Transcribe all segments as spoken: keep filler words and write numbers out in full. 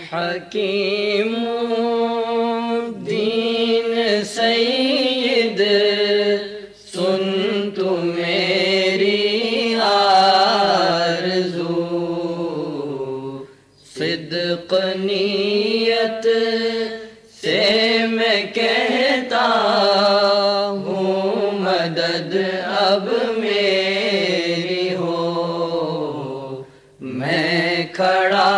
حکیم الدین سید سن تو میری آرزو، صدق نیت سے میں کہتا ہوں مدد اب میری ہو، میں کھڑا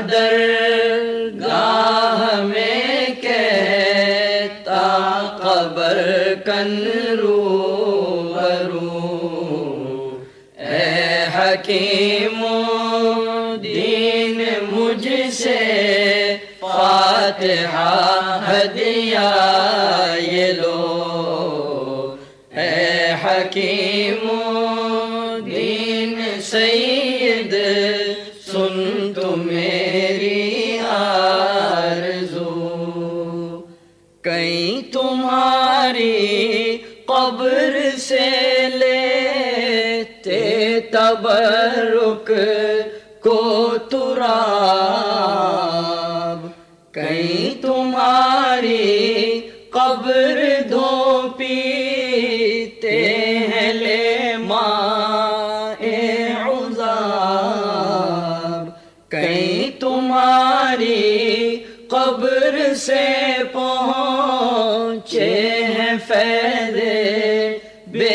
درگاہ میں کہتا قبر کن روبرو، اے حکیم الدین مجھ سے فاتحہ ہدیہ یہ لو، اے حکیم الدین سید سن تو میری آرزو، کہیں تمہاری قبر سے لیتے تبرک کو تراب، کہیں تمہاری قبر دھو پیتے ہیں لے ماء عذاب، کہیں تمہاری قبر سے پہنچے ہیں فیض بے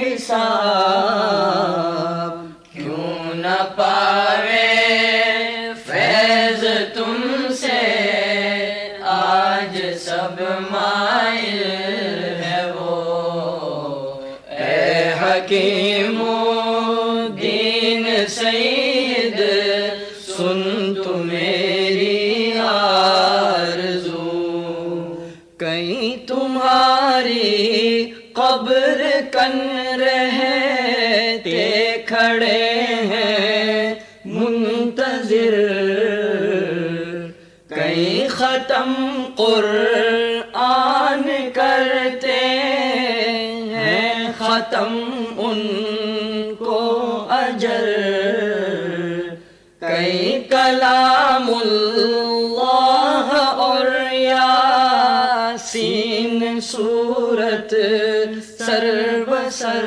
حساب، کیوں نہ پاوے فیض تم سے آج سب مائل ہے وہ، اے حکیم الدین سید سن تو میری آرزو، کہیں تمہاری قبر کن رہتے کھڑے ہیں منتظر، کہیں ختم قرآن کرتے ہیں ختم ان کو اجر، کہیں کلام اللہ اور یاسین سورت سر بسر،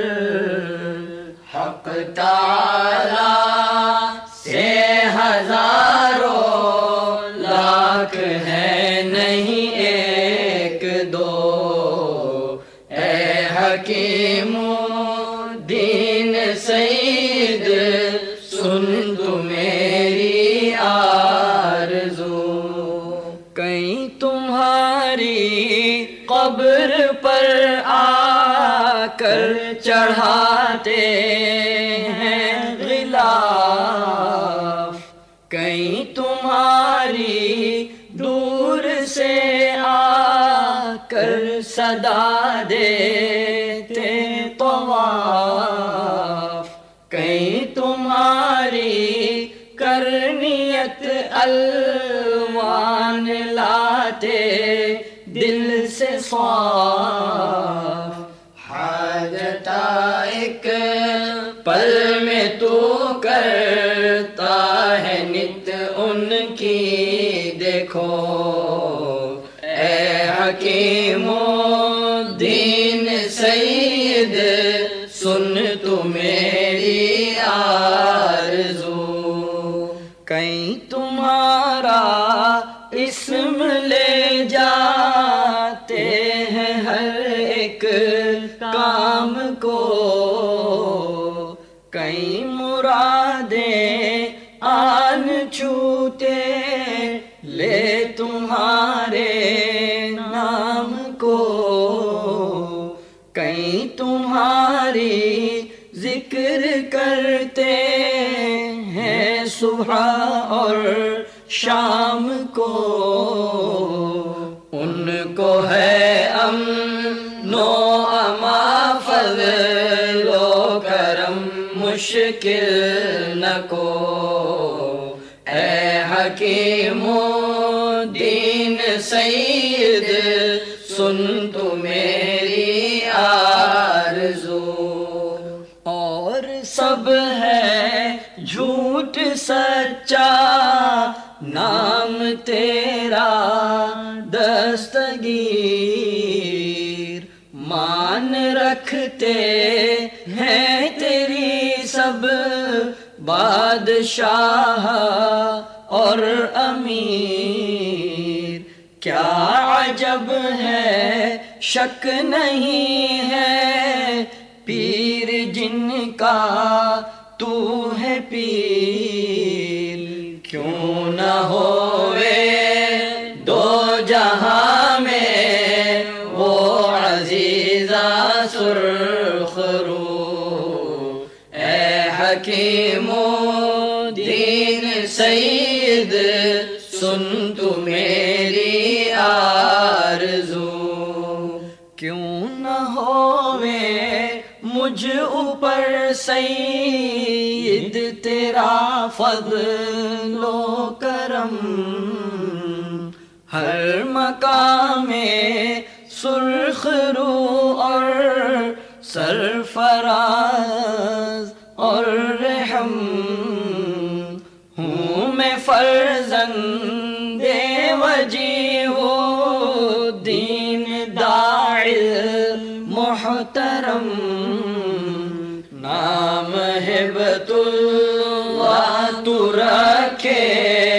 حق تعالی سے ہزاروں لاکھ ہے نہیں ایک دو، اے حکیم الدین سید سن تو میری آرزو، کہیں تمہاری قبر پر آ کر چڑھاتے ہیں غلاف، کہیں تمہاری دور سے آ کر صدا دیتے طواف، کہیں تمہاری کرنیت الوان لاتے دل سے صاف، حاجت ایک پل میں تو کرتا ہے نت ان کی دیکھو، اے حکیم الدین سید سن تو میری آرزو، کہیں تمہارا اسم لے جاتے ہیں ہر ایک کام کو، کہیں مرادیں آن چھوتے لے تمہارے نام کو، کہیں تمہاری ذکر کرتے ہیں صبح اور شام کو، ان کو ہے امن و اما فضل و کرم مشکل نہ کو، اے حکیم الدین سید سن تو میری آرزو، اور سب ہے جھوٹ سچا نام ہم تیرا دستگیر مان رکھتے ہیں تیری سب بادشاہ اور امیر. کیا عجب ہے شک نہیں ہے پیر جن کا تو ہے پیر. کیوں نہ ہوئے دو جہاں میں وہ عزیزہ سرخ رو. اے حکیم دین سید سن تو میری آرزو. کیوں نہ ہوئے مجھ اوپر سید تیرا فضل و کرم. ہر مقام سرخ رو اور سرفراز اور رحم. ہوں میں فرزند وجیہ الدین داعی محترم. نام ہبت اللہ تو رکھے